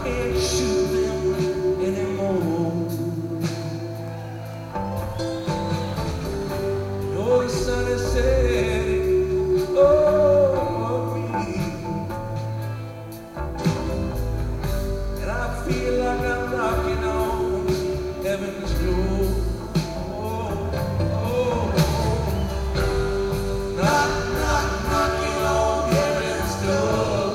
can't shoot them anymore. No, the sun is setting over me, and I feel like I'm knocking on heaven's door. Oh, oh, oh. Knock, knock, knocking on heaven's door.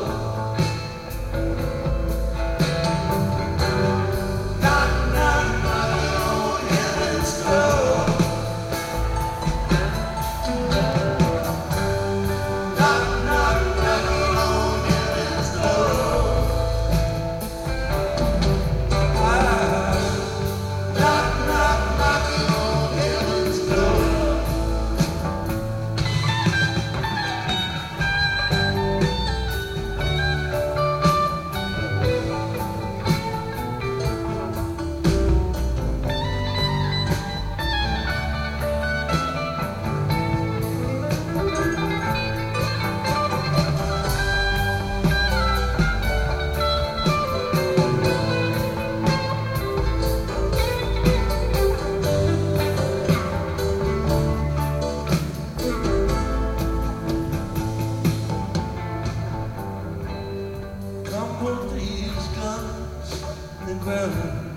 Put these guns in the ground.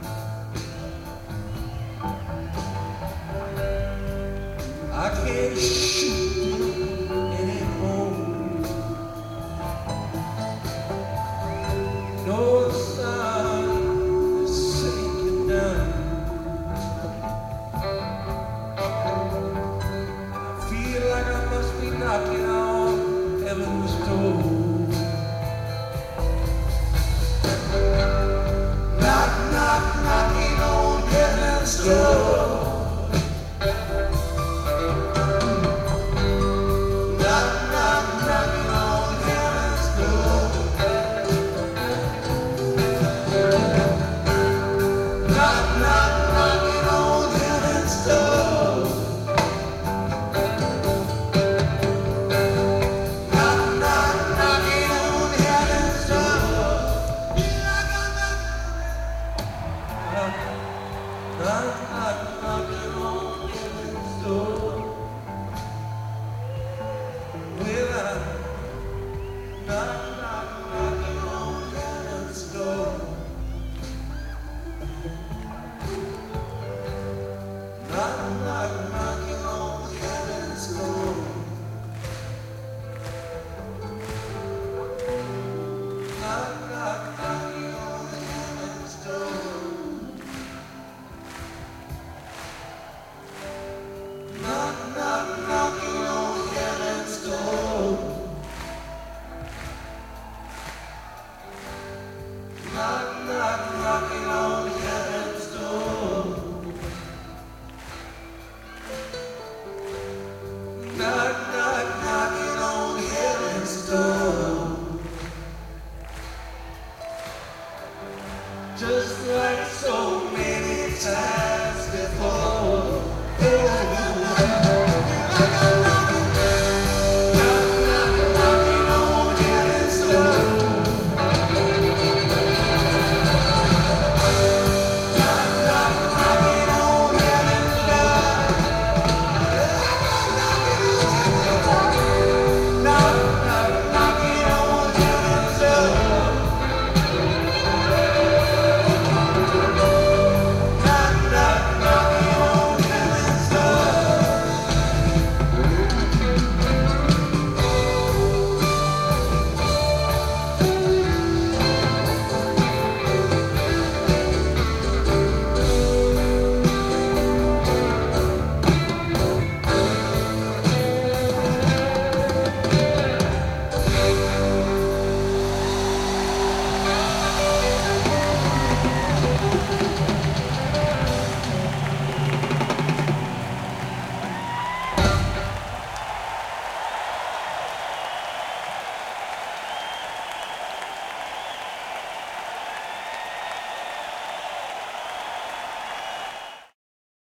I can't shoot them anymore. No, the sun is sinking down. I feel like I must be knocking on heaven's door. Knocking on heaven's door. Knock, knock, knocking on heaven's door. Knock, knock, knocking on heaven's door. Knock, knock, knocking on heaven's door. Knock, knock, knocking on heaven's door. Well, knock, knock, knocking on heaven's door. Knock, knock, knocking on heaven's door. Knock, knock, knocking on heaven's door. Knock, knock, knocking on heaven's door. Knock, knock, knocking on heaven's door. Knock, knock, knocking on heaven's door. Just like so.